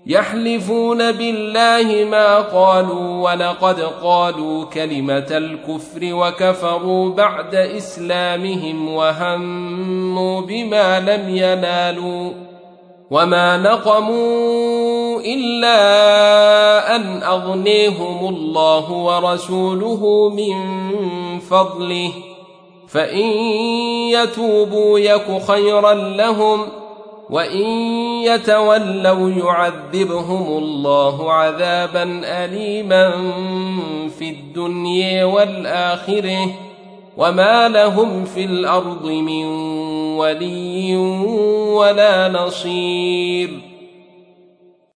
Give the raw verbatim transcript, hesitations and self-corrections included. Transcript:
يحلفون بالله ما قالوا ولقد قالوا كلمة الكفر وكفروا بعد إسلامهم وهموا بما لم ينالوا وما نقموا إلا أن أغنيهم الله ورسوله من فضله فإن يتوبوا يك خيرا لهم وإن يتولوا يعذبهم الله عذابا أليما في الدنيا والآخرة وما لهم في الأرض من ولي ولا نصير.